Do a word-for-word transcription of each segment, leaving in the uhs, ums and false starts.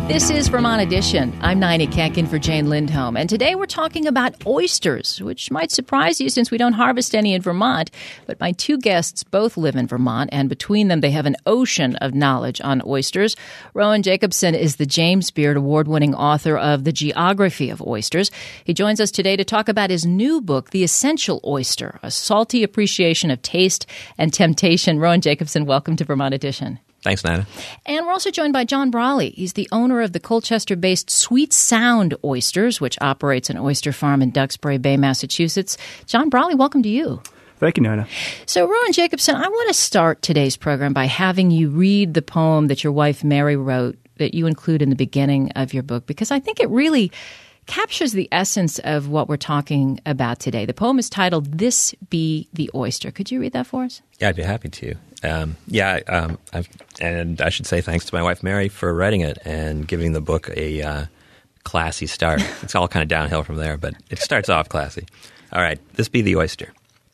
This is Vermont Edition. I'm Nina Kankin for Jane Lindholm, and today we're talking about oysters, which might surprise you since we don't harvest any in Vermont. But my two guests both live in Vermont, and between them they have an ocean of knowledge on oysters. Rowan Jacobson is the James Beard Award-winning author of The Geography of Oysters. He joins us today to talk about his new book, The Essential Oyster, A Salty Appreciation of Taste and Temptation. Rowan Jacobson, welcome to Vermont Edition. Thanks, Nina. And we're also joined by John Brawley. He's the owner of the Colchester-based Sweet Sound Oysters, which operates an oyster farm in Duxbury Bay, Massachusetts. John Brawley, welcome to you. Thank you, Nina. So, Rowan Jacobson, I want to start today's program by having you read the poem that your wife Mary wrote that you include in the beginning of your book, because I think it really captures the essence of what we're talking about today. The poem is titled, This Be the Oyster. Could you read that for us? Yeah, I'd be happy to. Um, yeah, um, I've, and I should say thanks to my wife Mary for writing it and giving the book a uh, classy start. It's all kind of downhill from there, but it starts off classy. All right, this be the oyster.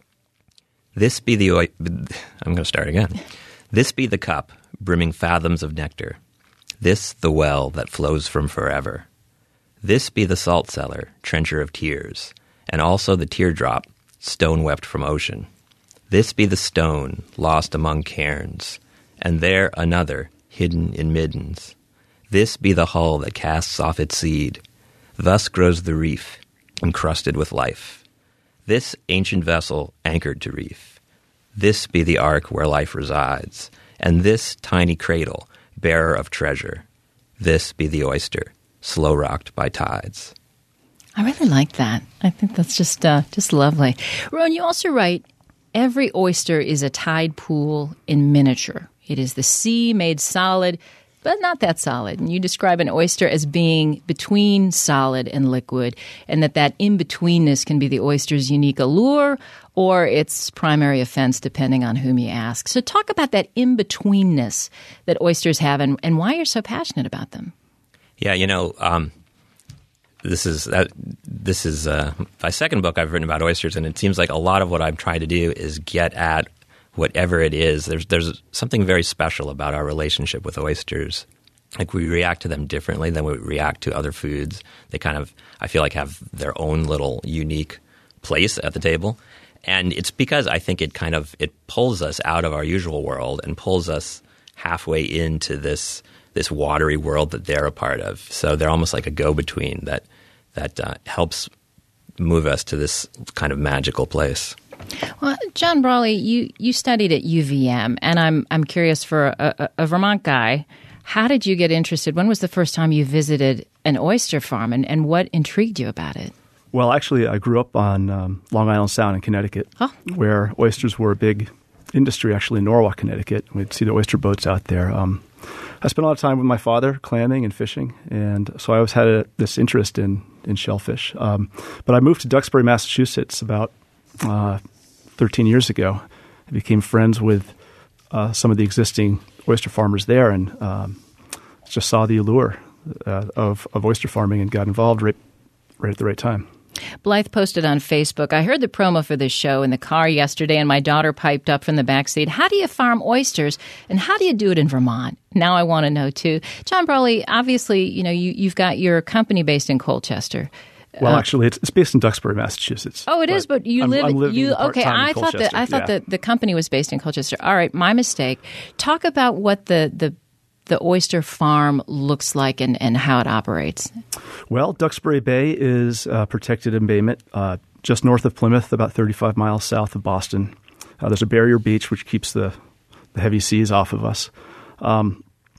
This be the oy- I'm going to start again. This be the cup, brimming fathoms of nectar. This the well that flows from forever. This be the salt cellar, trencher of tears, and also the teardrop, stone wept from ocean. This be the stone, lost among cairns, and there another, hidden in middens. This be the hull that casts off its seed. Thus grows the reef, encrusted with life. This ancient vessel anchored to reef. This be the ark where life resides, and this tiny cradle, bearer of treasure. This be the oyster, slow-rocked by tides. I really like that. I think that's just uh, just lovely. Rowan, you also write, every oyster is a tide pool in miniature. It is the sea made solid, but not that solid. And you describe an oyster as being between solid and liquid, and that that in-betweenness can be the oyster's unique allure or its primary offense, depending on whom you ask. So talk about that in-betweenness that oysters have and, and why you're so passionate about them. Yeah, you know, um, this is uh, this is uh, my second book I've written about oysters, and it seems like a lot of what I'm trying to do is get at whatever it is. There's there's something very special about our relationship with oysters. Like, we react to them differently than we react to other foods. They kind of, I feel like, have their own little unique place at the table. And it's because I think it kind of, it pulls us out of our usual world and pulls us halfway into this this watery world that they're a part of. So they're almost like a go-between that that uh, helps move us to this kind of magical place. Well, John Brawley, you, you studied at U V M, and I'm I'm curious, for a, a, a Vermont guy, how did you get interested? When was the first time you visited an oyster farm, and, and what intrigued you about it? Well, actually, I grew up on um, Long Island Sound in Connecticut, oh. where oysters were a big industry, actually, in Norwalk, Connecticut. We'd see the oyster boats out there. Um, I spent a lot of time with my father clamming and fishing, and so I always had a, this interest in, in shellfish. Um, but I moved to Duxbury, Massachusetts about uh, thirteen years ago. I became friends with uh, some of the existing oyster farmers there, and um, just saw the allure uh, of, of oyster farming and got involved right, right at the right time. Blythe posted on Facebook, I heard the promo for this show in the car yesterday, and my daughter piped up from the backseat, how do you farm oysters, and how do you do it in Vermont? Now I want to know, too. John Brawley, obviously, you know, you, you've got your company based in Colchester. Well, uh, actually, it's, it's based in Duxbury, Massachusetts. Oh, it is, but you I'm, live. I'm living you part-time okay? I in thought that I thought yeah. that the company was based in Colchester. All right, my mistake. Talk about what the the the oyster farm looks like and, and how it operates. Well, Duxbury Bay is a protected embayment uh, just north of Plymouth, about thirty-five miles south of Boston. Uh, there's a barrier beach which keeps the, the heavy seas off of us. Um,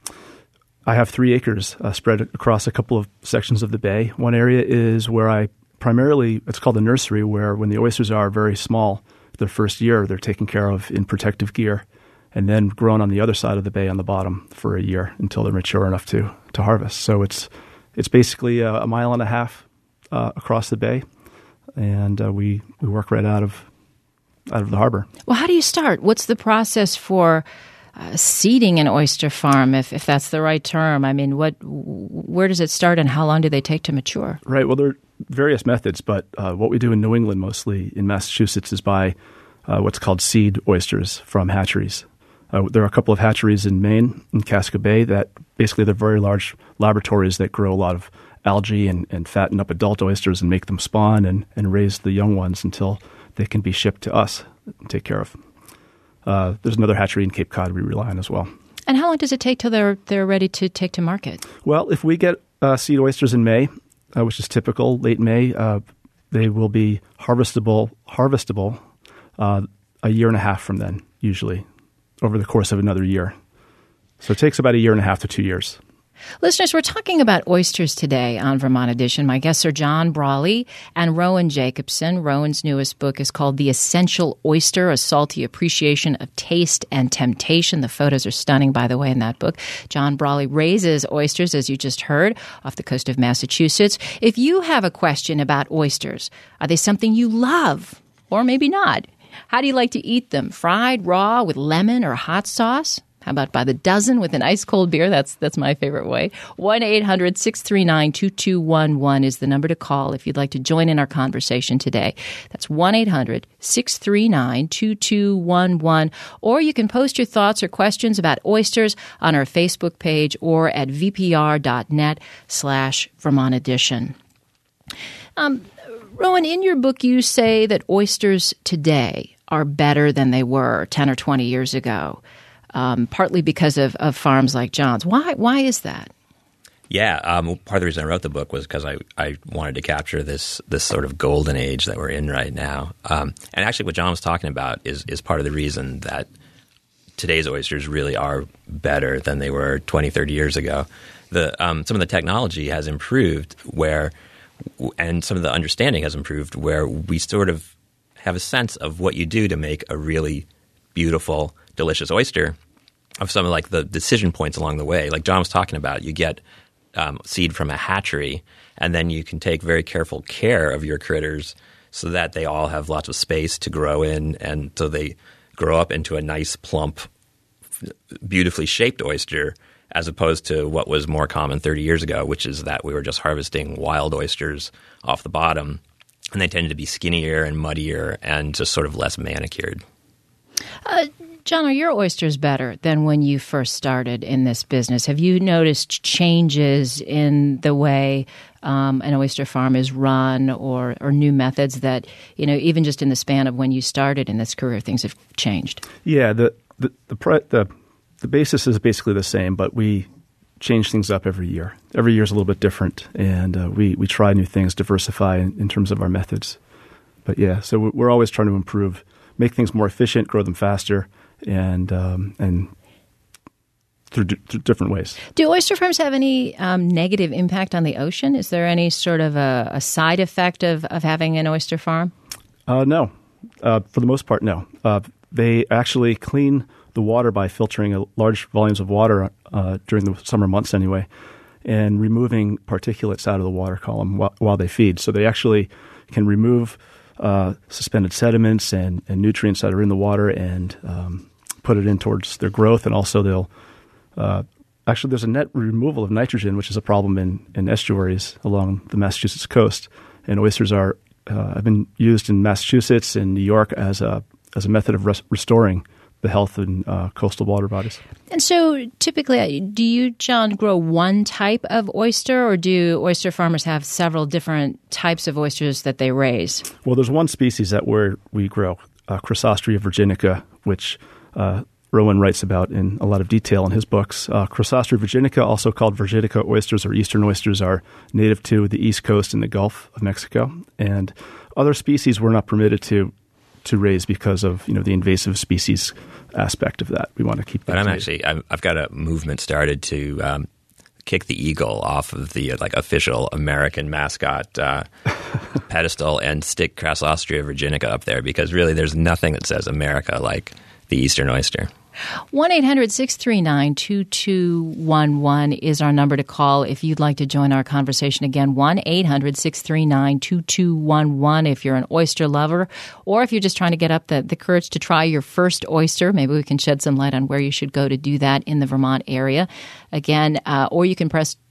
I have three acres uh, spread across a couple of sections of the bay. One area is where I primarily, it's called the nursery, where when the oysters are very small, their first year, they're taken care of in protective gear, and then grown on the other side of the bay on the bottom for a year until they're mature enough to to harvest. So it's it's basically a, a mile and a half uh, across the bay, and uh, we we work right out of out of the harbor. Well, how do you start? What's the process for uh, seeding an oyster farm, if if that's the right term? I mean, what where does it start, and how long do they take to mature? Right. Well, there are various methods, but uh, what we do in New England, mostly in Massachusetts, is buy uh, what's called seed oysters from hatcheries. Uh, there are a couple of hatcheries in Maine, in Casco Bay, that basically they're very large laboratories that grow a lot of algae and, and fatten up adult oysters and make them spawn and, and raise the young ones until they can be shipped to us and take care of. Uh, there's another hatchery in Cape Cod we rely on as well. And how long does it take till they're they're ready to take to market? Well, if we get uh, seed oysters in May, uh, which is typical, late May, uh, they will be harvestable harvestable uh, a year and a half from then, usually, over the course of another year. So it takes about a year and a half to two years. Listeners, we're talking about oysters today on Vermont Edition. My guests are John Brawley and Rowan Jacobson. Rowan's newest book is called The Essential Oyster, A Salty Appreciation of Taste and Temptation. The photos are stunning, by the way, in that book. John Brawley raises oysters, as you just heard, off the coast of Massachusetts. If you have a question about oysters, are they something you love or maybe not? How do you like to eat them? Fried, raw, with lemon or hot sauce? How about by the dozen with an ice-cold beer? That's that's my favorite way. one eight hundred six three nine two two one one is the number to call if you'd like to join in our conversation today. That's one eight hundred six three nine two two one one. Or you can post your thoughts or questions about oysters on our Facebook page or at vpr.net slash Vermont Edition. Um, Rowan, in your book you say that oysters today are better than they were ten or twenty years ago. Um, partly because of, of farms like John's. Why Why is that? Yeah, um, part of the reason I wrote the book was because I, I wanted to capture this this sort of golden age that we're in right now. Um, and actually what John was talking about is, is part of the reason that today's oysters really are better than they were twenty, thirty years ago. The um, some of the technology has improved where – and some of the understanding has improved where we sort of have a sense of what you do to make a really beautiful, delicious oyster, of some of like the decision points along the way. Like John was talking about, you get um, seed from a hatchery, and then you can take very careful care of your critters so that they all have lots of space to grow in, and so they grow up into a nice, plump, beautifully shaped oyster, as opposed to what was more common thirty years ago, which is that we were just harvesting wild oysters off the bottom, and they tended to be skinnier and muddier and just sort of less manicured. Uh, John, are your oysters better than when you first started in this business? Have you noticed changes in the way um, an oyster farm is run, or, or new methods that, you know, even just in the span of when you started in this career, things have changed? Yeah, the the the the, the basis is basically the same, but we change things up every year. Every year is a little bit different, and uh, we, we try new things, diversify in, in terms of our methods. But yeah, so we're always trying to improve, make things more efficient, grow them faster, and um, and through, d- through different ways. Do oyster farms have any um, negative impact on the ocean? Is there any sort of a, a side effect of, of having an oyster farm? Uh, no. Uh, for the most part, no. Uh, they actually clean the water by filtering a large volumes of water uh, during the summer months anyway, and removing particulates out of the water column while, while they feed. So they actually can remove Uh, suspended sediments and, and nutrients that are in the water and um, put it in towards their growth. And also they'll uh, – actually there's a net removal of nitrogen, which is a problem in, in estuaries along the Massachusetts coast. And oysters are uh, have been used in Massachusetts and New York as a as a method of res- restoring the health in uh, coastal water bodies. And so typically, do you, John, grow one type of oyster, or do oyster farmers have several different types of oysters that they raise? Well, there's one species that we're, we grow, uh, Chrysostrea virginica, which uh, Rowan writes about in a lot of detail in his books. Uh, Chrysostrea virginica, also called virginica oysters or eastern oysters, are native to the East Coast and the Gulf of Mexico. And other species we're not permitted to to raise because of, you know, the invasive species aspect of that. We want to keep that. But I'm made. actually, I've, I've got a movement started to um, kick the eagle off of the uh, like official American mascot uh, pedestal and stick Chrysostrea virginica up there, because really there's nothing that says America like the eastern oyster. one eight hundred six three nine two two one one is our number to call if you'd like to join our conversation. Again, one eight hundred six three nine two two one one if you're an oyster lover, or if you're just trying to get up the, the courage to try your first oyster. Maybe we can shed some light on where you should go to do that in the Vermont area. Again, uh, or you can press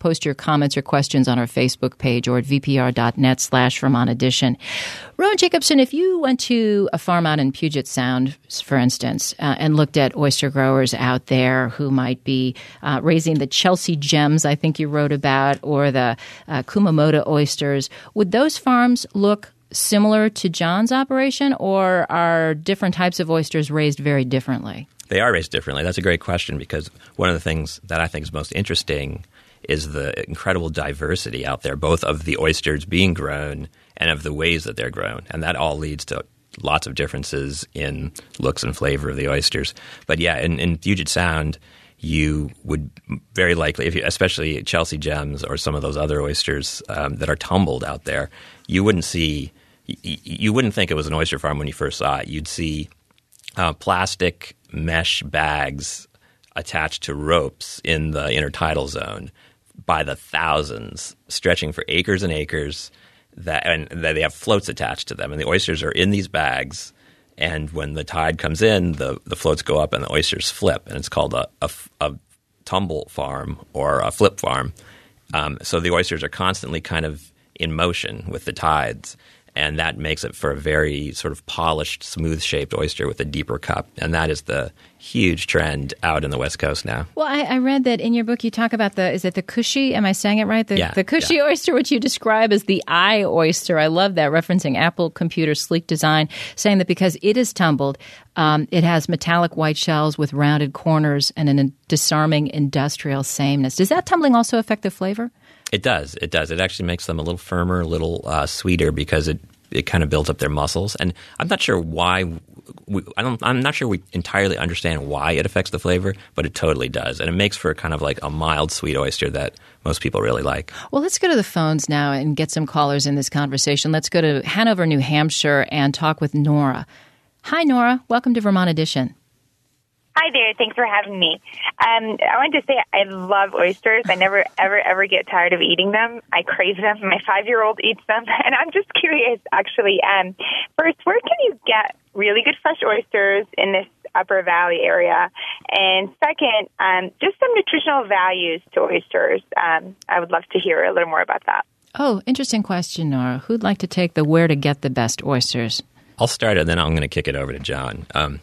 post your comments or questions on our Facebook page or at vpr.net slash Vermont Edition. Rowan Jacobson, if you went to a farm out in Puget Sound, for instance, uh, and looked at oyster growers out there who might be uh, raising the Chelsea gems, I think you wrote about, or the uh, Kumamoto oysters, would those farms look similar to John's operation, or are different types of oysters raised very differently? They are raised differently. That's a great question, because one of the things that I think is most interesting is the incredible diversity out there, both of the oysters being grown and of the ways that they're grown. And that all leads to lots of differences in looks and flavor of the oysters. But yeah, in, in Puget Sound, you would very likely, if you, especially Chelsea gems or some of those other oysters um, that are tumbled out there, you wouldn't see – you wouldn't think it was an oyster farm when you first saw it. You'd see uh, plastic mesh bags attached to ropes in the intertidal zone by the thousands, stretching for acres and acres. That and they have floats attached to them, and the oysters are in these bags. And when the tide comes in, the, the floats go up and the oysters flip, and it's called a, a, a tumble farm or a flip farm. Um, so the oysters are constantly kind of in motion with the tides, and that makes it for a very sort of polished, smooth-shaped oyster with a deeper cup. And that is the huge trend out in the West Coast now. Well, I, I read that in your book you talk about the – is it the cushy? Am I saying it right? The, yeah, the cushy yeah. oyster, which you describe as the eye oyster. I love that, referencing Apple Computer's sleek design, saying that because it is tumbled, um, it has metallic white shells with rounded corners and a disarming industrial sameness. Does that tumbling also affect the flavor? It does. It does. It actually makes them a little firmer, a little uh, sweeter, because it it kind of builds up their muscles. And I'm not sure why we, I don't. I'm not sure we entirely understand why it affects the flavor, but it totally does, and it makes for kind of like a mild, sweet oyster that most people really like. Well, let's go to the phones now and get some callers in this conversation. Let's go to Hanover, New Hampshire, and talk with Nora. Hi, Nora. Welcome to Vermont Edition. Hi there. Thanks for having me. Um, I wanted to say I love oysters. I never, ever, ever get tired of eating them. I crave them. My five-year-old eats them. And I'm just curious, actually, um, first, where can you get really good fresh oysters in this Upper Valley area? And second, um, just some nutritional values to oysters. Um, I would love to hear a little more about that. Oh, interesting question, Nora. Who'd like to take the where to get the best oysters? I'll start, and then I'm going to kick it over to John. Um,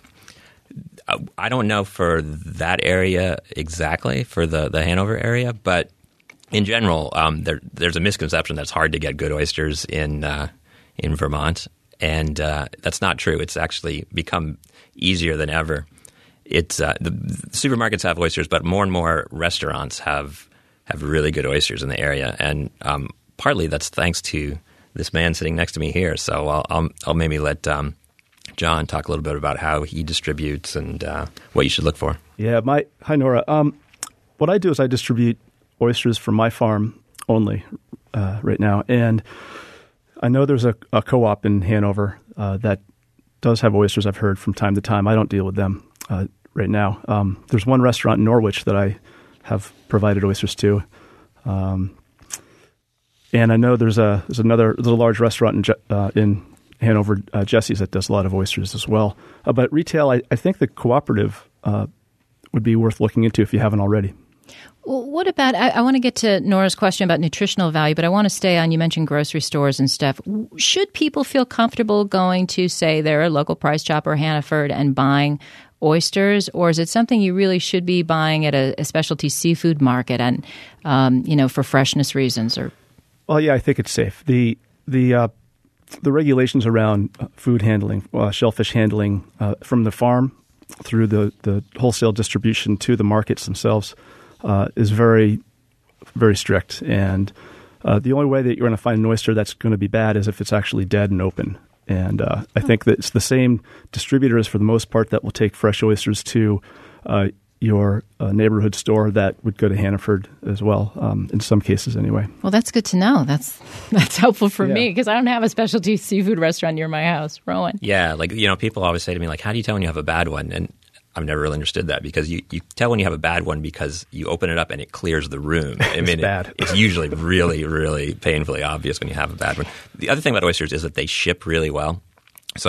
I don't know for that area exactly, for the, the Hanover area, but in general, um, there, there's a misconception that it's hard to get good oysters in uh, in Vermont, and uh, that's not true. It's actually become easier than ever. It's uh, the, the supermarkets have oysters, but more and more restaurants have have really good oysters in the area, and um, partly that's thanks to this man sitting next to me here. So I'll I'll, I'll maybe let Um, John talk a little bit about how he distributes and uh, what you should look for. Yeah, my hi Nora. Um, what I do is I distribute oysters from my farm only uh, right now, and I know there's a, a co-op in Hanover uh, that does have oysters. I've heard from time to time. I don't deal with them uh, right now. Um, there's one restaurant in Norwich that I have provided oysters to, um, and I know there's a there's another there's a large restaurant in uh, in. Hanover, uh, Jesse's, that does a lot of oysters as well. Uh, but retail, I, I think the cooperative uh, would be worth looking into if you haven't already. Well, what about, I, I want to get to Nora's question about nutritional value, but I want to stay on, you mentioned grocery stores and stuff. Should people feel comfortable going to, say, their local Price Chopper, Hannaford, and buying oysters, or is it something you really should be buying at a, a specialty seafood market and, um, you know, for freshness reasons? Or Well, yeah, I think it's safe. The, the, uh, The regulations around food handling, uh, shellfish handling uh, from the farm through the, the wholesale distribution to the markets themselves uh, is very, very strict. And uh, the only way that you're going to find an oyster that's going to be bad is if it's actually dead and open. And uh, I think that it's the same distributors for the most part that will take fresh oysters to uh, your uh, neighborhood store that would go to Hannaford as well, um, in some cases anyway. Well, that's good to know. That's that's helpful for yeah. me because I don't have a specialty seafood restaurant near my house. Rowan? Yeah, like, you know, people always say to me, like, how do you tell when you have a bad one? And I've never really understood that, because you, you tell when you have a bad one because you open it up and it clears the room. I mean, it's bad. It, it's usually really, really painfully obvious when you have a bad one. The other thing about oysters is that they ship really well. So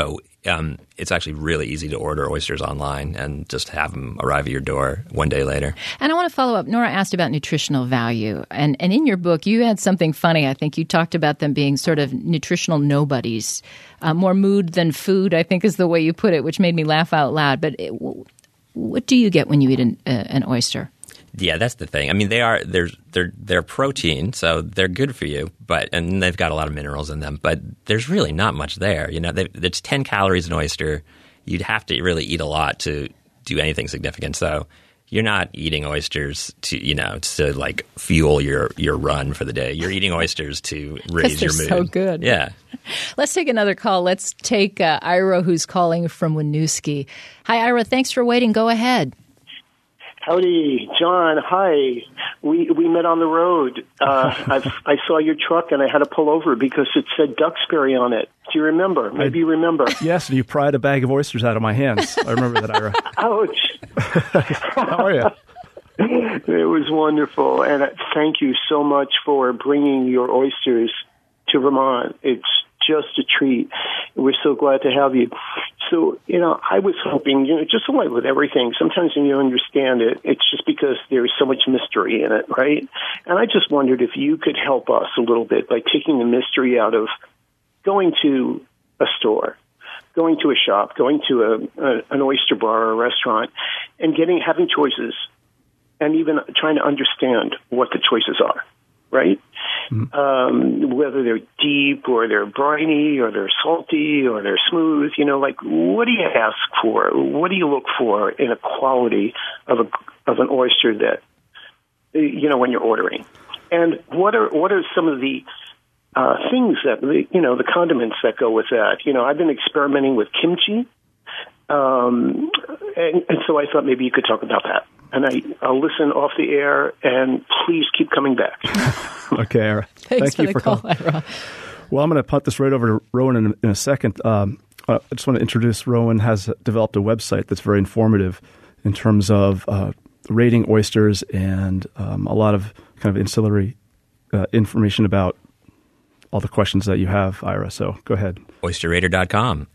um, it's actually really easy to order oysters online and just have them arrive at your door one day later. And I want to follow up. Nora asked about nutritional value. And, and in your book, you had something funny. I think you talked about them being sort of nutritional nobodies. Uh, more mood than food, I think is the way you put it, which made me laugh out loud. But it, what do you get when you eat an, uh, an oyster? Yeah, that's the thing. I mean, they are they're they're they're protein, so they're good for you, but and they've got a lot of minerals in them. But there's really not much there. You know, it's ten calories an oyster. You'd have to really eat a lot to do anything significant. So you're not eating oysters to you know to like fuel your your run for the day. You're eating oysters to raise your mood. So good. Yeah. Let's take another call. Let's take uh, Ira, who's calling from Winooski. Hi, Ira. Thanks for waiting. Go ahead. Howdy, John. Hi. We we met on the road. Uh, I I saw your truck and I had to pull over because it said Duxbury on it. Do you remember? Maybe I, you remember. Yes, and you pried a bag of oysters out of my hands. I remember that, Ira. Ouch. How are you? It was wonderful, and thank you so much for bringing your oysters to Vermont. It's just a treat. We're so glad to have you. So, you know, I was hoping, you know, just like with everything, sometimes when you understand it, it's just because there's so much mystery in it, right? And I just wondered if you could help us a little bit by taking the mystery out of going to a store, going to a shop, going to a, a an oyster bar or a restaurant, and getting having choices, and even trying to understand what the choices are, right? Mm-hmm. Um, whether they're deep or they're briny or they're salty or they're smooth, you know, like what do you ask for? What do you look for in a quality of a of an oyster that, you know, when you're ordering? And what are what are some of the uh, things that, you know, the condiments that go with that? You know, I've been experimenting with kimchi, um, and, and so I thought maybe you could talk about that. And I, I'll listen off the air, and please keep coming back. Okay, Ira. Thanks Thank for you the for call, calling. Ira. Well, I'm going to punt this right over to Rowan in, in a second. Um, uh, I just want to introduce Rowan has developed a website that's very informative in terms of uh, rating oysters and um, a lot of kind of ancillary uh, information about all the questions that you have, Ira. So go ahead. oyster rater dot com.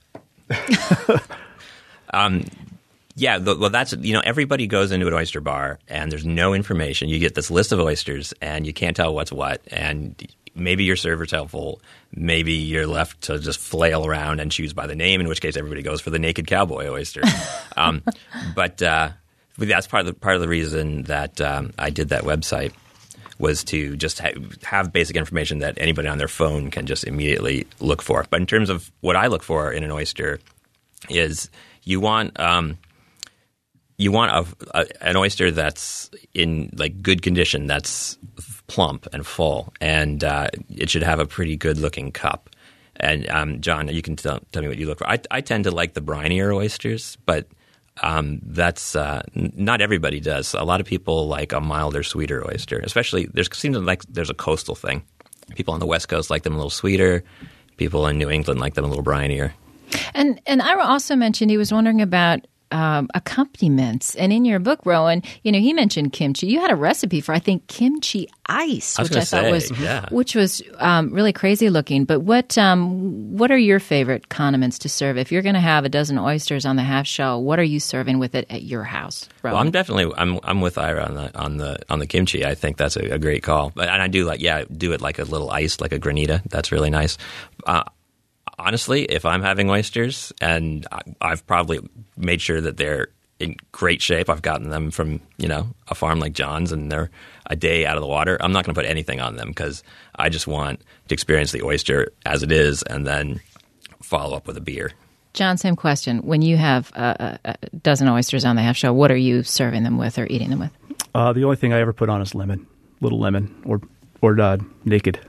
um Yeah, well, that's, you know, everybody goes into an oyster bar and there's no information. You get this list of oysters and you can't tell what's what. And maybe your server's helpful. Maybe you're left to just flail around and choose by the name, in which case everybody goes for the naked cowboy oyster. um, but uh, that's part of the, part of the reason that um, I did that website, was to just ha- have basic information that anybody on their phone can just immediately look for. But in terms of what I look for in an oyster is you want um, – You want a, a, an oyster that's in like good condition, that's plump and full, and uh, it should have a pretty good-looking cup. And um, John, you can tell, tell me what you look for. I, I tend to like the brinier oysters, but um, that's uh, n- not everybody does. A lot of people like a milder, sweeter oyster. Especially, there seems like there's a coastal thing. People on the West Coast like them a little sweeter. People in New England like them a little brinier. And and Ira also mentioned he was wondering about Um, accompaniments. And in your book, Rowan, you know, he mentioned kimchi. You had a recipe for, I think, kimchi ice, I was which I say, thought was, yeah. which was um, really crazy looking. But what um, what are your favorite condiments to serve? If you're going to have a dozen oysters on the half shell, what are you serving with it at your house, Rowan? Well, I'm definitely I'm I'm with Ira on the on the on the kimchi. I think that's a, a great call. But and I do like yeah, do it like a little ice, like a granita. That's really nice. Uh, Honestly, if I'm having oysters, and I've probably made sure that they're in great shape, I've gotten them from, you know, a farm like John's, and they're a day out of the water, I'm not going to put anything on them because I just want to experience the oyster as it is and then follow up with a beer. John, same question. When you have a, a dozen oysters on the half shell, what are you serving them with or eating them with? Uh, the only thing I ever put on is lemon, little lemon, or, or uh, naked.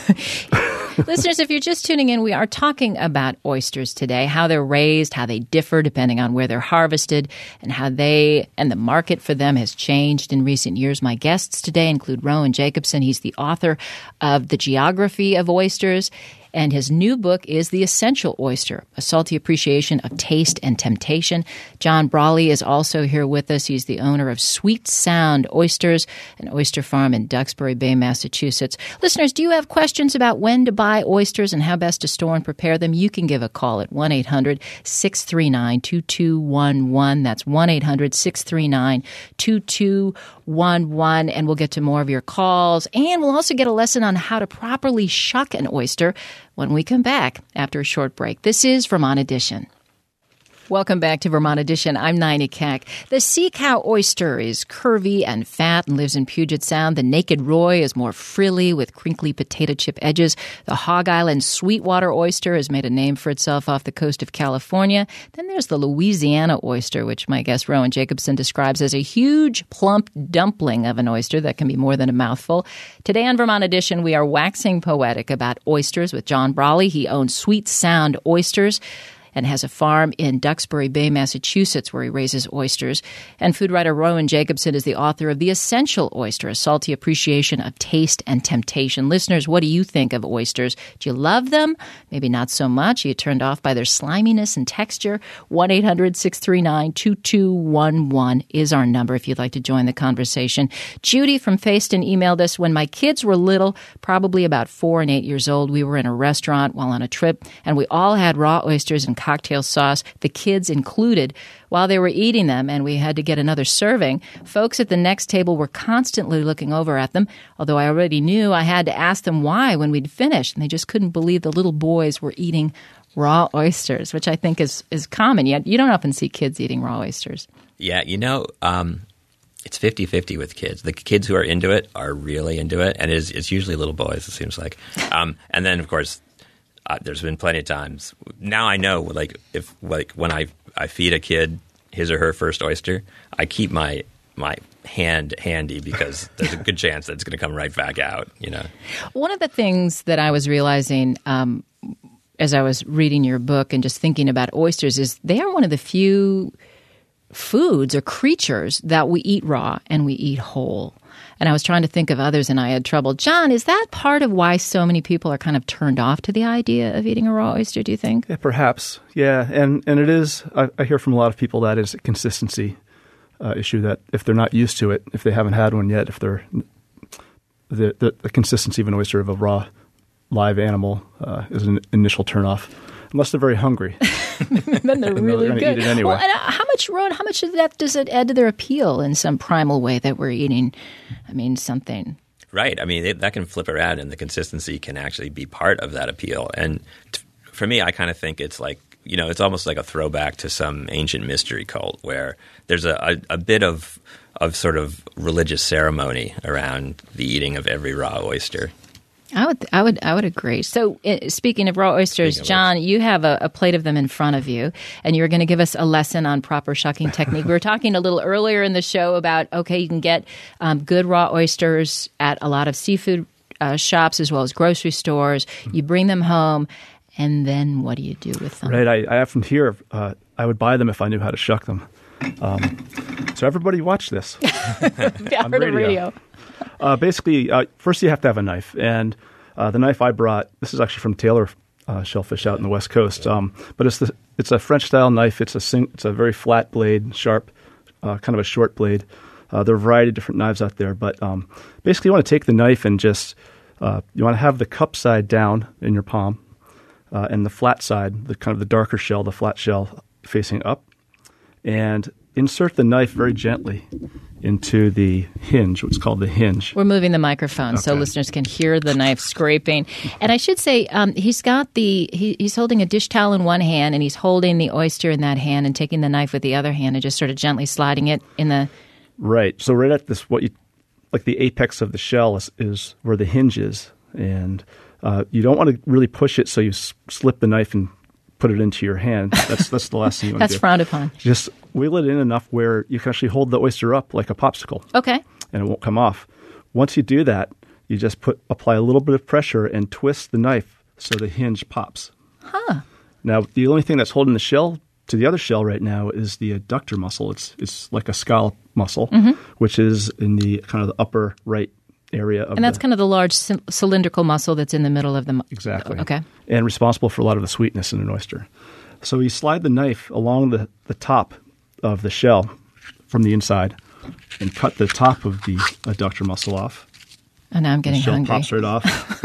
Listeners, if you're just tuning in, we are talking about oysters today, how they're raised, how they differ depending on where they're harvested, and how they and the market for them has changed in recent years. My guests today include Rowan Jacobson. He's the author of The Geography of Oysters. And his new book is The Essential Oyster, A Salty Appreciation of Taste and Temptation. John Brawley is also here with us. He's the owner of Sweet Sound Oysters, an oyster farm in Duxbury Bay, Massachusetts. Listeners, do you have questions about when to buy oysters and how best to store and prepare them? You can give a call at one eight hundred six three nine two two one one. That's one eight hundred six three nine two two one one. And we'll get to more of your calls. And we'll also get a lesson on how to properly shuck an oyster when we come back after a short break. This is Vermont Edition. Welcome back to Vermont Edition. I'm Nina Keck. The sea cow oyster is curvy and fat and lives in Puget Sound. The naked Roy is more frilly with crinkly potato chip edges. The Hog Island Sweetwater oyster has made a name for itself off the coast of California. Then there's the Louisiana oyster, which my guest Rowan Jacobson describes as a huge, plump dumpling of an oyster that can be more than a mouthful. Today on Vermont Edition, we are waxing poetic about oysters with John Brawley. He owns Sweet Sound Oysters and has a farm in Duxbury Bay, Massachusetts, where he raises oysters. And food writer Rowan Jacobson is the author of The Essential Oyster, A Salty Appreciation of Taste and Temptation. Listeners, what do you think of oysters? Do you love them? Maybe not so much. Are you turned off by their sliminess and texture? one eight hundred six three nine two two one one is our number if you'd like to join the conversation. Judy from Facein emailed us, when my kids were little, probably about four and eight years old, we were in a restaurant while on a trip, and we all had raw oysters and cocktail sauce, the kids included. While they were eating them and we had to get another serving, folks at the next table were constantly looking over at them, although I already knew I had to ask them why when we'd finished, and they just couldn't believe the little boys were eating raw oysters, which I think is, is common. Yet you don't often see kids eating raw oysters. Yeah, you know, um, it's fifty-fifty with kids. The kids who are into it are really into it, and it's, it's usually little boys, it seems like. Um, and then, of course, Uh, there's been plenty of times. Now I know, like, if like when I, I feed a kid his or her first oyster, I keep my my hand handy because there's a good chance that it's going to come right back out. You know, one of the things that I was realizing um, as I was reading your book and just thinking about oysters is they are one of the few foods or creatures that we eat raw and we eat whole. And I was trying to think of others, and I had trouble. John, is that part of why so many people are kind of turned off to the idea of eating a raw oyster, do you think? Yeah, perhaps. Yeah, and, and it is, I, I hear from a lot of people that is a consistency uh, issue, that if they're not used to it, if they haven't had one yet, if they're, the, the, the consistency of an oyster of a raw live animal uh, is an initial turnoff, unless they're very hungry. Then they're really they're good. Eat it anyway. Well, and how much, Ron, how much of that does it add to their appeal in some primal way that we're eating, I mean, something? Right. I mean, it, that can flip around, and the consistency can actually be part of that appeal. And t- for me, I kind of think it's like, you know, it's almost like a throwback to some ancient mystery cult where there's a, a, a bit of of sort of religious ceremony around the eating of every raw oyster. I would, I would, I would agree. So, uh, speaking of raw oysters, John, you have a, a plate of them in front of you, and you're going to give us a lesson on proper shucking technique. We were talking a little earlier in the show about, okay, you can get um, good raw oysters at a lot of seafood uh, shops as well as grocery stores. You bring them home, and then what do you do with them? Right. I, I often hear uh, I would buy them if I knew how to shuck them. Um, so everybody watch this. Yeah, on radio. radio. Uh, basically, uh, first you have to have a knife. And uh, the knife I brought, this is actually from Taylor uh, Shellfish out in the West Coast. Um, but it's the it's a French-style knife. It's a sing, it's a very flat blade, sharp, uh, kind of a short blade. Uh, there are a variety of different knives out there. But um, basically, you want to take the knife and just, uh, you want to have the cup side down in your palm uh, and the flat side, the kind of the darker shell, the flat shell facing up. And insert the knife very gently into the hinge, what's called the hinge. We're moving the microphone okay. so listeners can hear the knife scraping. And I should say, um, he's got the he, he's holding a dish towel in one hand, and he's holding the oyster in that hand, and taking the knife with the other hand, and just sort of gently sliding it in the. Right. So right at this, what you like the apex of the shell is, is where the hinge is, and uh, you don't want to really push it, so you s- slip the knife and put it into your hand. That's that's the last thing you want to do. That's frowned upon. Just wheel it in enough where you can actually hold the oyster up like a popsicle. Okay. And it won't come off. Once you do that, you just put apply a little bit of pressure and twist the knife so the hinge pops. Huh. Now, the only thing that's holding the shell to the other shell right now is the adductor muscle. It's it's like a scallop muscle, mm-hmm. which is in the kind of the upper right area of And that's the, kind of the large c- cylindrical muscle that's in the middle of the... Mu- exactly. Okay. And responsible for a lot of the sweetness in an oyster. So you slide the knife along the, the top of the shell from the inside and cut the top of the adductor muscle off. And now I'm getting the shell hungry. pops right off.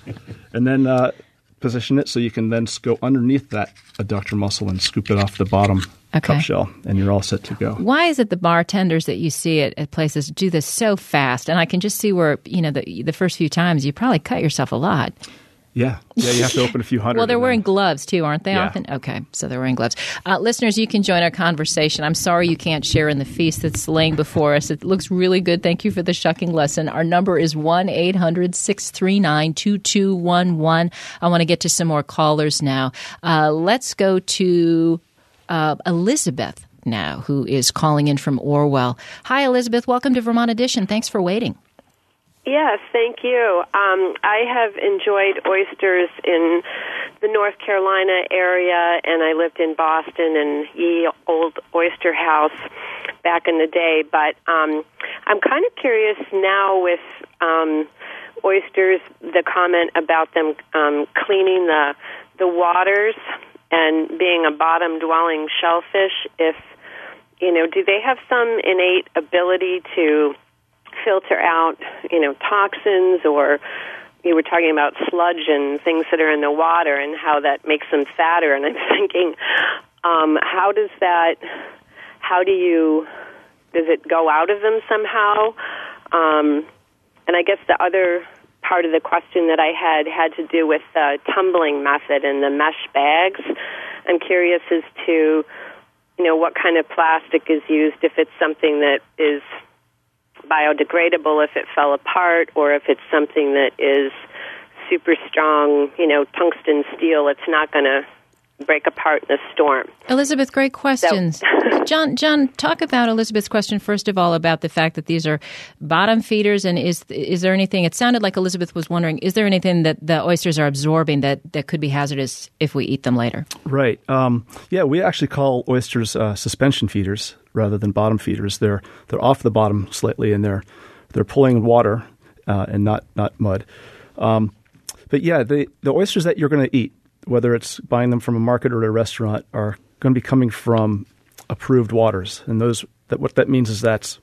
And then uh, position it so you can then go underneath that adductor muscle and scoop it off the bottom Okay. cup shell, and you're all set to go. Why is it the bartenders that you see at, at places do this so fast? And I can just see where, you know, the, the first few times you probably cut yourself a lot. Yeah. Yeah, you have to open a few hundred. Well, they're and wearing then- gloves, too, aren't they Yeah. often? Okay, so they're wearing gloves. Uh, listeners, you can join our conversation. I'm sorry you can't share in the feast that's laying before us. It looks really good. Thank you for the shucking lesson. Our number is one eight hundred six three nine two two one one. I want to get to some more callers now. Uh, let's go to uh, Elizabeth now, who is calling in from Orwell. Hi, Elizabeth. Welcome to Vermont Edition. Thanks for waiting. Yes, thank you. Um, I have enjoyed oysters in the North Carolina area, and I lived in Boston and Ye Old Oyster House back in the day. But um, I'm kind of curious now with um, oysters, the comment about them um, cleaning the the waters and being a bottom-dwelling shellfish. If you know, do they have some innate ability to filter out, you know, toxins, or you were talking about sludge and things that are in the water and how that makes them fatter. And I'm thinking, um, how does that, how do you, does it go out of them somehow? Um, and I guess the other part of the question that I had had to do with the tumbling method and the mesh bags. I'm curious as to, you know, what kind of plastic is used, if it's something that is biodegradable if it fell apart, or if it's something that is super strong, you know, tungsten steel, it's not going to break apart in a storm. Elizabeth, great questions. So, John, John, talk about Elizabeth's question, first of all, about the fact that these are bottom feeders, and is is there anything, it sounded like Elizabeth was wondering, is there anything that the oysters are absorbing that, that could be hazardous if we eat them later? Right. Um, yeah, we actually call oysters uh, suspension feeders rather than bottom feeders. They're they're off the bottom slightly, and they're they're pulling water uh, and not not mud. Um, but yeah, the the oysters that you're going to eat, whether it's buying them from a market or a restaurant, are going to be coming from approved waters, and those that what that means is that's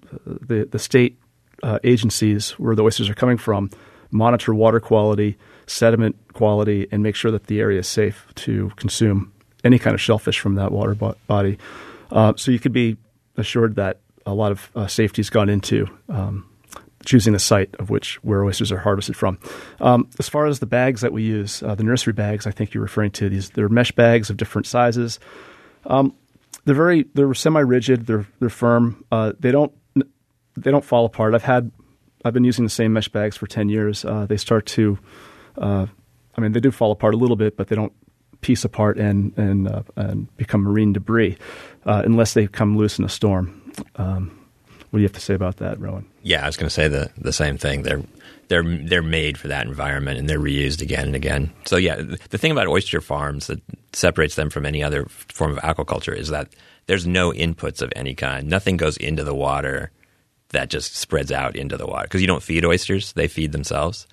the the state uh, agencies where the oysters are coming from monitor water quality, sediment quality, and make sure that the area is safe to consume any kind of shellfish from that water bo- body. Uh, so you could be assured that a lot of uh, safety has gone into um, choosing the site of which where oysters are harvested from. Um, as far as the bags that we use, uh, the nursery bags, I think you're referring to these. They're mesh bags of different sizes. Um, they're very they're semi-rigid. They're they're firm. Uh, they don't they don't fall apart. I've had I've been using the same mesh bags for ten years. Uh, they start to, uh, I mean, they do fall apart a little bit, but they don't piece apart and and uh, and become marine debris uh, unless they come loose in a storm. Um, what do you have to say about that, Rowan? Yeah, I was going to say the the same thing. They're they're they're made for that environment, and they're reused again and again. So yeah, the thing about oyster farms that separates them from any other form of aquaculture is that there's no inputs of any kind. Nothing goes into the water that just spreads out into the water, because you don't feed oysters; they feed themselves.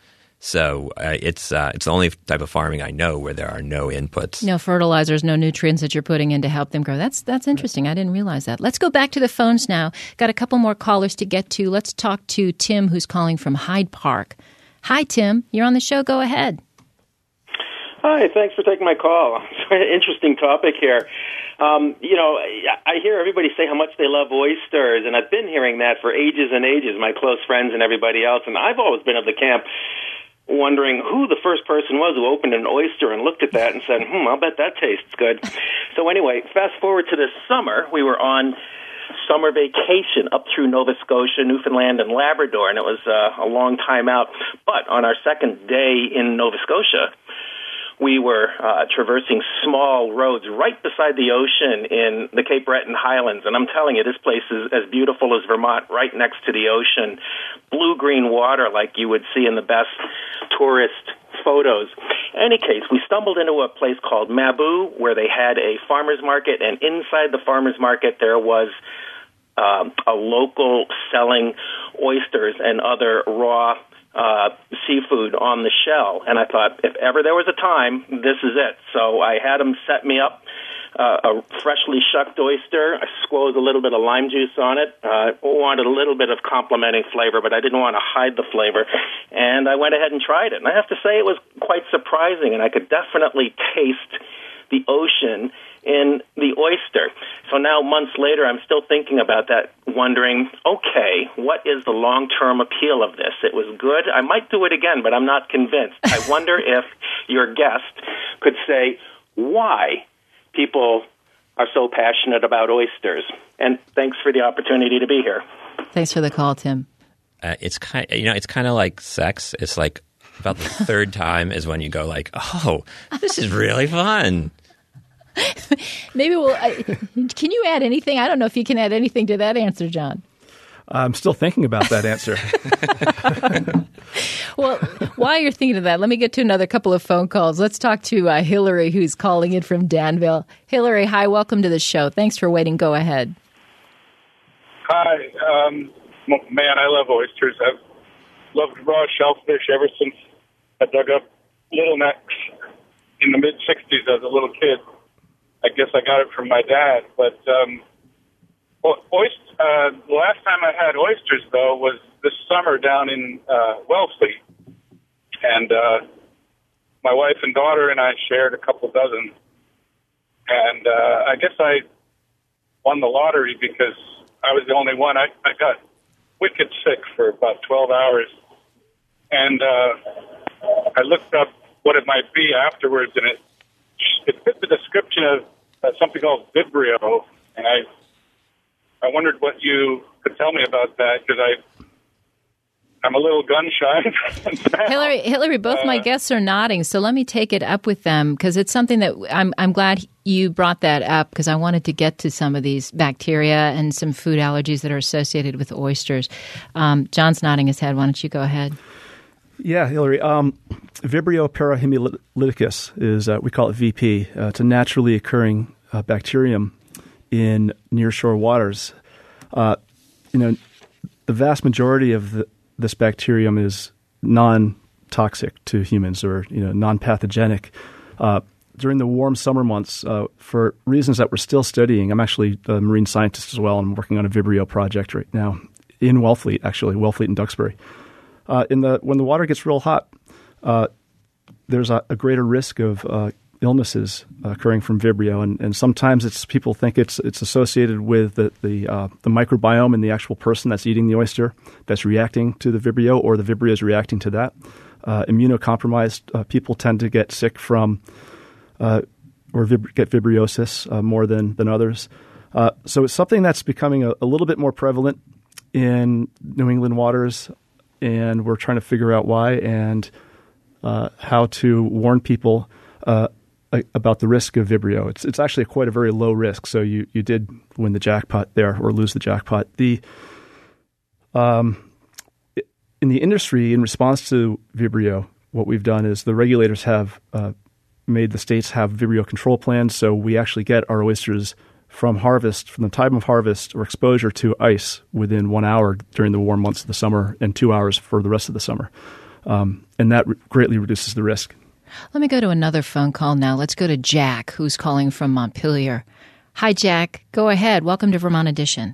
So uh, it's uh, it's the only type of farming I know where there are no inputs. No fertilizers, no nutrients that you're putting in to help them grow. That's that's interesting. I didn't realize that. Let's go back to the phones now. Got a couple more callers to get to. Let's talk to Tim, who's calling from Hyde Park. Hi, Tim. You're on the show. Go ahead. Hi, thanks for taking my call. Interesting topic here. Um, you know, I hear everybody say how much they love oysters, and I've been hearing that for ages and ages, my close friends and everybody else, and I've always been of the camp wondering who the first person was who opened an oyster and looked at that and said, hmm, I'll bet that tastes good. So anyway, fast forward to this summer, we were on summer vacation up through Nova Scotia, Newfoundland, and Labrador, and it was uh, a long time out. But on our second day in Nova Scotia, we were uh, traversing small roads right beside the ocean in the Cape Breton Highlands. And I'm telling you, this place is as beautiful as Vermont, right next to the ocean. Blue-green water like you would see in the best tourist photos. In any case, we stumbled into a place called Mabou, where they had a farmer's market. And inside the farmer's market, there was um, a local selling oysters and other raw uh, seafood on the shell. And I thought, if ever there was a time, this is it. So I had them set me up uh, a freshly shucked oyster. I squoze a little bit of lime juice on it. I uh, wanted a little bit of complementing flavor, but I didn't want to hide the flavor. And I went ahead and tried it. And I have to say it was quite surprising, and I could definitely taste the ocean in the oyster. So now, months later, I'm still thinking about that, wondering, okay, what is the long-term appeal of this? It was good. I might do it again, but I'm not convinced. I wonder if your guest could say why people are so passionate about oysters. And thanks for the opportunity to be here. Thanks for the call, Tim. Uh, it's kind, you know, it's kind of like sex. It's like about the third time is when you go like, oh, this is really fun. Maybe we'll. I, can you add anything? I don't know if you can add anything to that answer, John. I'm still thinking about that answer. Well, while you're thinking of that, let me get to another couple of phone calls. Let's talk to uh, Hillary, who's calling in from Danville. Hillary, hi, welcome to the show. Thanks for waiting. Go ahead. Hi. Um, man, I love oysters. I've loved raw shellfish ever since I dug up little necks in the mid-sixties as a little kid. I guess I got it from my dad. But um, oyster, uh, the last time I had oysters, though, was this summer down in uh, Wellfleet. And uh, my wife and daughter and I shared a couple dozen. And uh, I guess I won the lottery because I was the only one. I, I got wicked sick for about twelve hours. And uh, I looked up what it might be afterwards, and it it fit the description of uh, something called Vibrio. And I I wondered what you could tell me about that, because I I'm a little gun shy. Hillary, Hillary, both uh, my guests are nodding, so let me take it up with them, because it's something that I'm I'm glad you brought that up, because I wanted to get to some of these bacteria and some food allergies that are associated with oysters. Um, John's nodding his head. Why don't you go ahead? Yeah, Hillary. Um, Vibrio parahemolyticus is, uh, we call it V P. Uh, it's a naturally occurring uh, bacterium in nearshore waters. Uh, you know, the vast majority of the, this bacterium is non-toxic to humans, or you know, non-pathogenic. Uh, during the warm summer months, uh, for reasons that we're still studying, I'm actually a marine scientist as well. I'm working on a Vibrio project right now in Wellfleet, actually, Wellfleet and Duxbury. Uh, in the when the water gets real hot, uh, there's a, a greater risk of uh, illnesses uh, occurring from Vibrio, and, and sometimes it's people think it's it's associated with the the, uh, the microbiome in the actual person that's eating the oyster that's reacting to the Vibrio, or the Vibrio is reacting to that. Uh, immunocompromised uh, people tend to get sick from uh, or vib- get vibriosis uh, more than than others. Uh, so it's something that's becoming a, a little bit more prevalent in New England waters. And we're trying to figure out why and uh, how to warn people uh, about the risk of Vibrio. It's it's actually quite a very low risk. So you, you did win the jackpot there, or lose the jackpot. The um, in the industry, in response to Vibrio, what we've done is the regulators have uh, made the states have Vibrio control plans. So we actually get our oysters from harvest, from the time of harvest or exposure to ice within one hour during the warm months of the summer, and two hours for the rest of the summer. Um, and that re- greatly reduces the risk. Let me go to another phone call now. Let's go to Jack, who's calling from Montpelier. Hi, Jack. Go ahead. Welcome to Vermont Edition.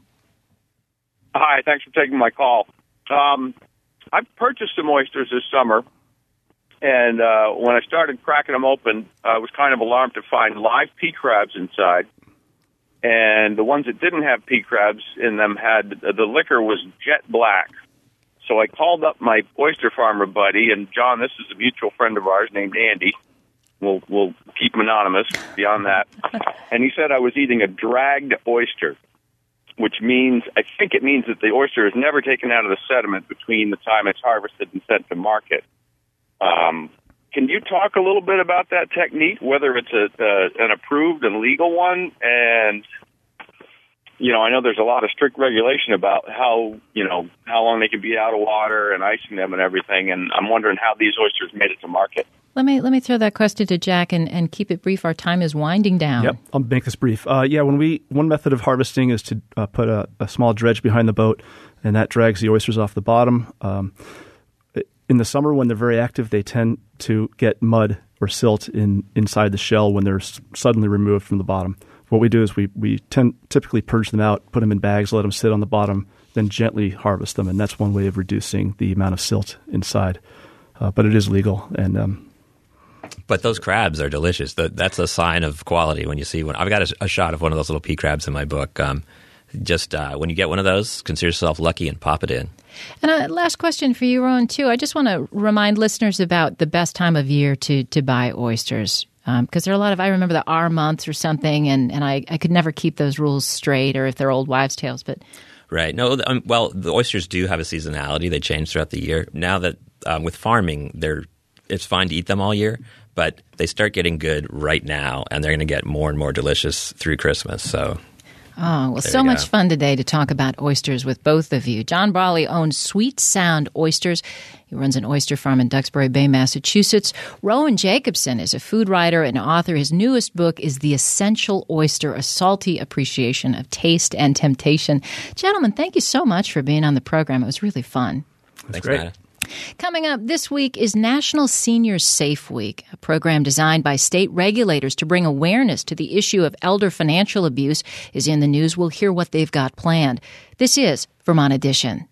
Hi. Thanks for taking my call. Um, I purchased some oysters this summer, and uh, when I started cracking them open, I was kind of alarmed to find live pea crabs inside. And the ones that didn't have pea crabs in them had, the liquor was jet black. So I called up my oyster farmer buddy, and John, this is a mutual friend of ours named Andy. We'll, we'll keep him anonymous beyond that. And he said I was eating a dragged oyster, which means, I think it means that the oyster is never taken out of the sediment between the time it's harvested and sent to market. Um, Can you talk a little bit about that technique, whether it's a, uh, an approved and legal one? And, you know, I know there's a lot of strict regulation about how, you know, how long they can be out of water and icing them and everything. And I'm wondering how these oysters made it to market. Let me let me throw that question to Jack and, and keep it brief. Our time is winding down. Yep, I'll make this brief. Uh, yeah, when we one method of harvesting is to uh, put a, a small dredge behind the boat, and that drags the oysters off the bottom. Um, in the summer, when they're very active, they tend to get mud or silt in inside the shell when they're s- suddenly removed from the bottom. What we do is we we tend typically purge them out, put them in bags, let them sit on the bottom, then gently harvest them, and that's one way of reducing the amount of silt inside. Uh, but it is legal, and um, but those crabs are delicious. That's a sign of quality when you see one. I've got a, a shot of one of those little pea crabs in my book. Um, just uh, when you get one of those, consider yourself lucky and pop it in. And a last question for you, Rowan, too. I just want to remind listeners about the best time of year to to buy oysters. Because um, there are a lot of, I remember the R months or something, and, and I, I could never keep those rules straight, or if they're old wives' tales. But Right. No, um, well, the oysters do have a seasonality. They change throughout the year. Now that um, with farming, they're it's fine to eat them all year, but they start getting good right now, and they're going to get more and more delicious through Christmas. So, oh, well, so much fun today to talk about oysters with both of you. John Brawley owns Sweet Sound Oysters. He runs an oyster farm in Duxbury Bay, Massachusetts. Rowan Jacobson is a food writer and author. His newest book is The Essential Oyster, A Salty Appreciation of Taste and Temptation. Gentlemen, thank you so much for being on the program. It was really fun. That's Thanks, great. Matt. Coming up this week is National Senior Safe Week, a program designed by state regulators to bring awareness to the issue of elder financial abuse. Is in the news. We'll hear what they've got planned. This is Vermont Edition.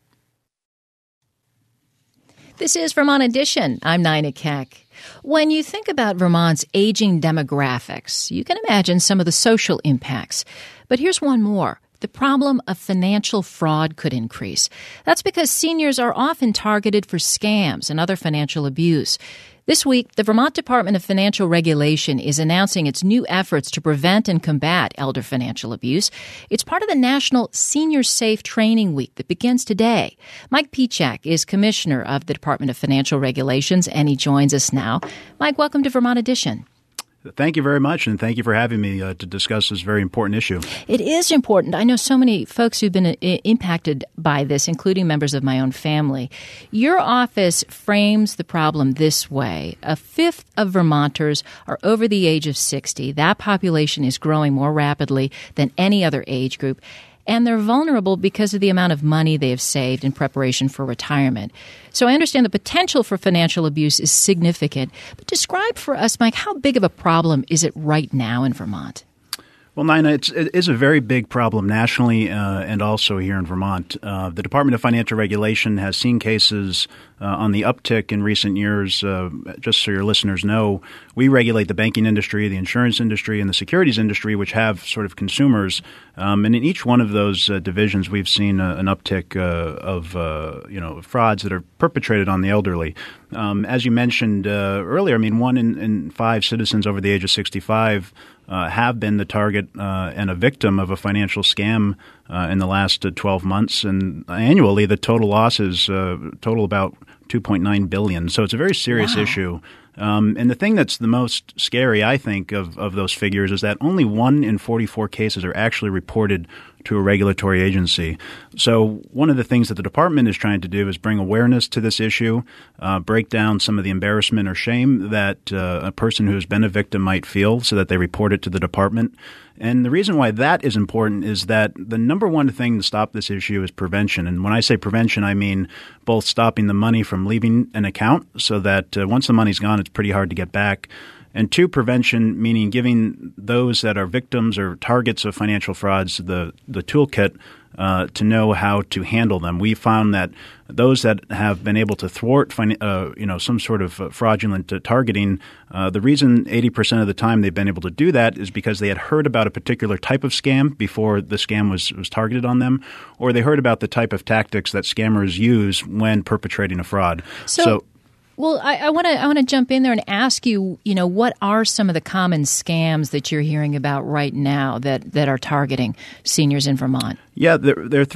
This is Vermont Edition. I'm Nina Keck. When you think about Vermont's aging demographics, you can imagine some of the social impacts. But here's one more. The problem of financial fraud could increase. That's because seniors are often targeted for scams and other financial abuse. This week, the Vermont Department of Financial Regulation is announcing its new efforts to prevent and combat elder financial abuse. It's part of the National Senior Safe Training Week that begins today. Mike Pichak is Commissioner of the Department of Financial Regulations, and he joins us now. Mike, welcome to Vermont Edition. Thank you very much, and thank you for having me uh, to discuss this very important issue. It is important. I know so many folks who've been uh, impacted by this, including members of my own family. Your office frames the problem this way. A fifth of Vermonters are over the age of sixty. That population is growing more rapidly than any other age group. And they're vulnerable because of the amount of money they have saved in preparation for retirement. So I understand the potential for financial abuse is significant. But describe for us, Mike, how big of a problem is it right now in Vermont? Well, Nina, it's, it is a very big problem nationally uh, and also here in Vermont. Uh, the Department of Financial Regulation has seen cases uh, on the uptick in recent years. Uh, just so your listeners know, we regulate the banking industry, the insurance industry, and the securities industry, which have sort of consumers. Um, and in each one of those uh, divisions, we've seen uh, an uptick uh, of uh, you know frauds that are perpetrated on the elderly. Um, as you mentioned uh, earlier, I mean, one in, in five citizens over the age of sixty-five Uh, have been the target uh, and a victim of a financial scam uh, in the last uh, twelve months. And annually, the total losses uh, total about two point nine billion dollars. So it's a very serious wow. issue. Um, and the thing that's the most scary, I think, of, of those figures is that only one in forty-four cases are actually reported to a regulatory agency. So one of the things that the department is trying to do is bring awareness to this issue, uh, break down some of the embarrassment or shame that uh, a person who has been a victim might feel so that they report it to the department. And the reason why that is important is that the number one thing to stop this issue is prevention. And when I say prevention, I mean both stopping the money from leaving an account so that uh, once the money's gone, it's pretty hard to get back. And two, prevention, meaning giving those that are victims or targets of financial frauds the, the toolkit uh, to know how to handle them. We found that those that have been able to thwart uh, you know, some sort of fraudulent uh, targeting, uh, the reason eighty percent of the time they've been able to do that is because they had heard about a particular type of scam before the scam was, was targeted on them, or they heard about the type of tactics that scammers use when perpetrating a fraud. So, so Well, I want to I want to jump in there and ask you, you know, what are some of the common scams that you're hearing about right now that, that are targeting seniors in Vermont? Yeah, there, there are three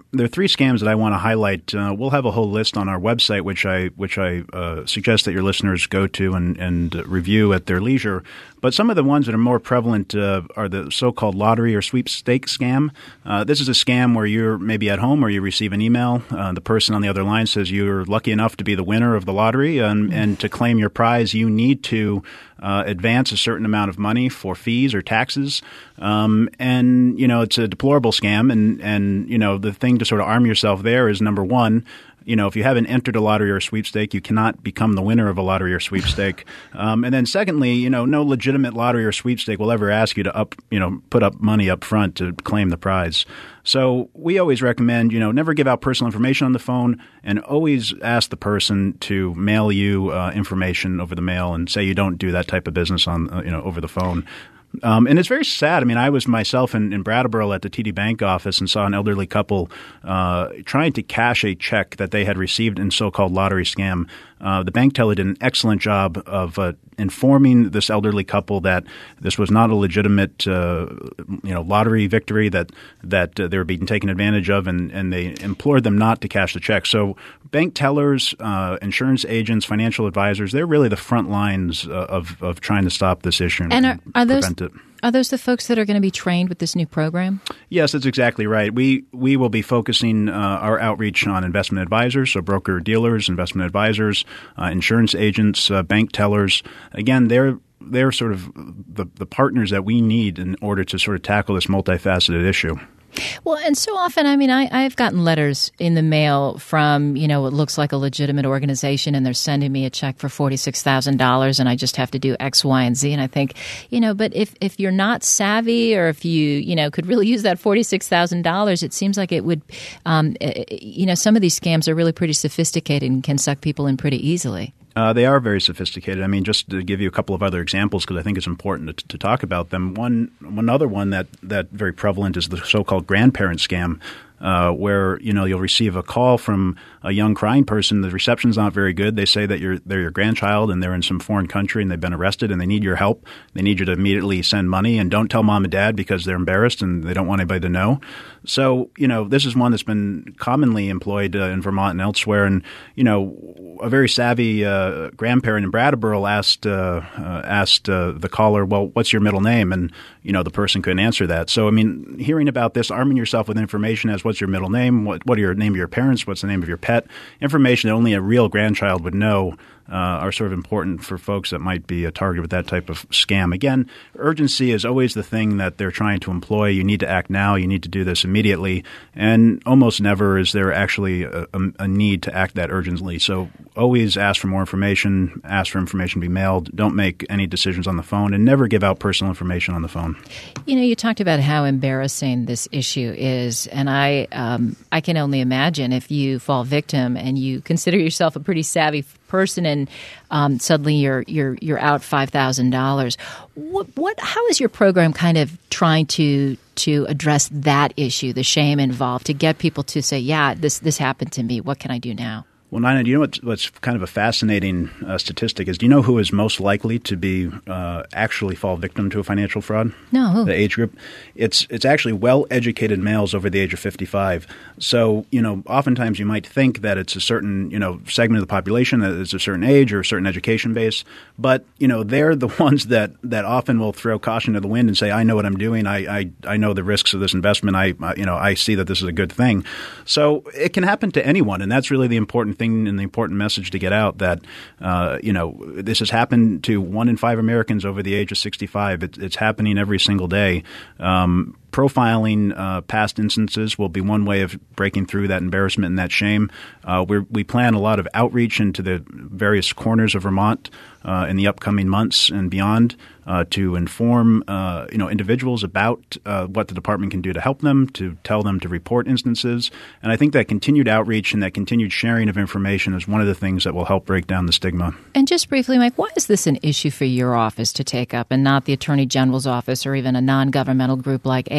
there are three scams that I want to highlight. Uh, we'll have a whole list on our website, which I which I uh, suggest that your listeners go to and, and review at their leisure. But some of the ones that are more prevalent uh, are the so-called lottery or sweepstakes scam. Uh, this is a scam where you're maybe at home or you receive an email. Uh, the person on the other line says you're lucky enough to be the winner of the lottery, and, and to claim your prize, you need to uh, advance a certain amount of money for fees or taxes. Um, and, you know, it's a deplorable scam. And, and, you know, the thing to sort of arm yourself there is, number one, you know, if you haven't entered a lottery or a sweepstake, you cannot become the winner of a lottery or sweepstake. Um, and then secondly, you know, no legitimate lottery or sweepstake will ever ask you to up, you know, put up money up front to claim the prize. So we always recommend, you know, never give out personal information on the phone, and always ask the person to mail you uh, information over the mail, and say you don't do that type of business on, uh, you know, over the phone. Um, and it's very sad. I mean, I was myself in, in Brattleboro at the T D Bank office and saw an elderly couple uh, trying to cash a check that they had received in so-called lottery scam. Uh, the bank teller did an excellent job of uh, informing this elderly couple that this was not a legitimate, uh, you know, lottery victory, that that uh, they were being taken advantage of, and, and they implored them not to cash the check. So bank tellers, uh, insurance agents, financial advisors, they're really the front lines uh, of, of trying to stop this issue and, and are, are those, prevent it. Are those the folks that are going to be trained with this new program? Yes, that's exactly right. We we will be focusing uh, our outreach on investment advisors, so broker dealers, investment advisors, uh, insurance agents, uh, bank tellers. Again, they're they're sort of the, the partners that we need in order to sort of tackle this multifaceted issue. Well, and so often, I mean, I, I've gotten letters in the mail from, you know, what looks like a legitimate organization, and they're sending me a check for forty-six thousand dollars, and I just have to do X, Y, and Z. And I think, you know, but if, if you're not savvy, or if you, you know, could really use that forty-six thousand dollars, it seems like it would, um, you know, some of these scams are really pretty sophisticated and can suck people in pretty easily. Uh, they are very sophisticated. I mean, just to give you a couple of other examples, because I think it's important to, to talk about them. One, one other one that that very prevalent is the so-called grandparent scam, uh, where you know you'll receive a call from a young crying person. The reception's not very good. They say that you're they're your grandchild and they're in some foreign country and they've been arrested and they need your help. They need you to immediately send money, and don't tell mom and dad because they're embarrassed and they don't want anybody to know. So you know this is one that's been commonly employed uh, in Vermont and elsewhere. And you know a very savvy uh, grandparent in Brattleboro asked uh, uh, asked uh, the caller, "Well, what's your middle name?" And you know the person couldn't answer that. So I mean, hearing about this, arming yourself with information as what's your middle name, what what are your name of your parents, what's the name of your pet, information that only a real grandchild would know. Uh, are sort of important for folks that might be a target with that type of scam. Again, urgency is always the thing that they're trying to employ. You need to act now. You need to do this immediately. And almost never is there actually a, a, a need to act that urgently. So always ask for more information, ask for information to be mailed. Don't make any decisions on the phone, and never give out personal information on the phone. You know, you talked about how embarrassing this issue is, and I, um, I can only imagine if you fall victim and you consider yourself a pretty savvy person, and um, suddenly you're you're you're out five thousand dollars. What what? How is your program kind of trying to to address that issue, the shame involved, to get people to say, "Yeah, this this happened to me. What can I do now?" Well, Nina, do you know what's, what's kind of a fascinating uh, statistic is? Do you know who is most likely to be uh, actually fall victim to a financial fraud? No. Who? The age group. It's it's actually well-educated males over the age of fifty-five. So, you know, oftentimes you might think that it's a certain, you know, segment of the population that is a certain age or a certain education base. But, you know, they're the ones that, that often will throw caution to the wind and say, I know what I'm doing. I, I, I know the risks of this investment. I, I, you know, I see that this is a good thing. So it can happen to anyone, and that's really the important thing and the important message to get out, that uh, you know this has happened to one in five Americans over the age of sixty-five. It, it's happening every single day. Um, profiling uh, past instances will be one way of breaking through that embarrassment and that shame. Uh, we're, we plan a lot of outreach into the various corners of Vermont uh, in the upcoming months and beyond uh, to inform uh, you know individuals about uh, what the department can do to help them, to tell them to report instances. And I think that continued outreach and that continued sharing of information is one of the things that will help break down the stigma. And just briefly, Mike, why is this an issue for your office to take up and not the Attorney General's office or even a non-governmental group like A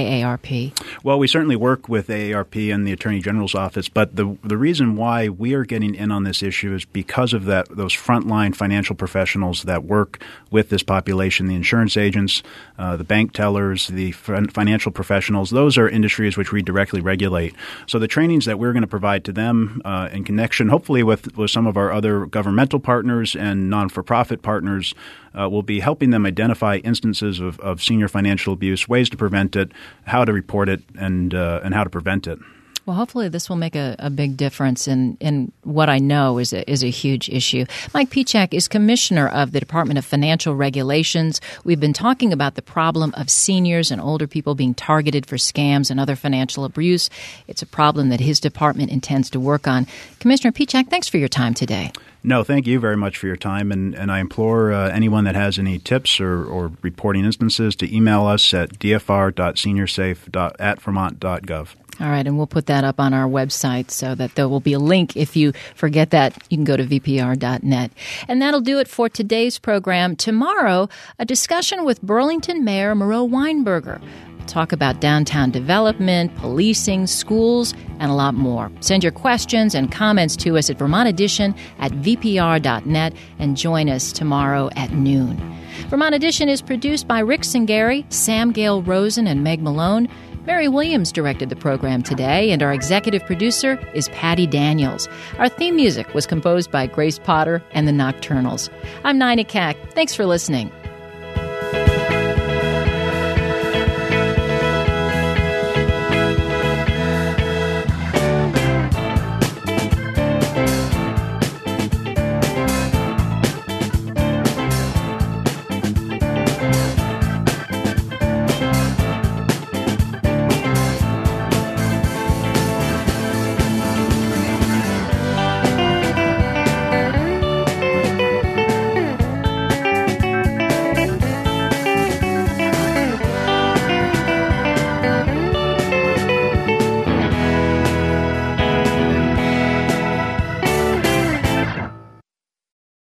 A A R P? Well, we certainly work with A A R P and the Attorney General's office, but the the reason why we are getting in on this issue is because of that those frontline financial professionals that work with this population, the insurance agents, uh, the bank tellers, the financial professionals. Those are industries which we directly regulate. So the trainings that we're going to provide to them uh, in connection, hopefully with, with some of our other governmental partners and non-for-profit partners, uh, will be helping them identify instances of, of senior financial abuse, ways to prevent it, how to report it, and uh, and how to prevent it. Well, hopefully this will make a, a big difference in, in what I know is a, is a huge issue. Mike Pieciak is Commissioner of the Department of Financial Regulations. We've been talking about the problem of seniors and older people being targeted for scams and other financial abuse. It's a problem that his department intends to work on. Commissioner Pieciak, thanks for your time today. No, thank you very much for your time, and, and I implore uh, anyone that has any tips or, or reporting instances to email us at d f r dot senior safe at vermont dot gov. All right, and we'll put that up on our website so that there will be a link. If you forget that, you can go to v p r dot net. And that'll do it for today's program. Tomorrow, a discussion with Burlington Mayor Moreau Weinberger. We'll talk about downtown development, policing, schools, and a lot more. Send your questions and comments to us at Vermont Edition at v p r dot net and join us tomorrow at noon. Vermont Edition is produced by Rick Singari, Sam Gale Rosen, and Meg Malone. Mary Williams directed the program today, and our executive producer is Patty Daniels. Our theme music was composed by Grace Potter and the Nocturnals. I'm Nina Kack. Thanks for listening.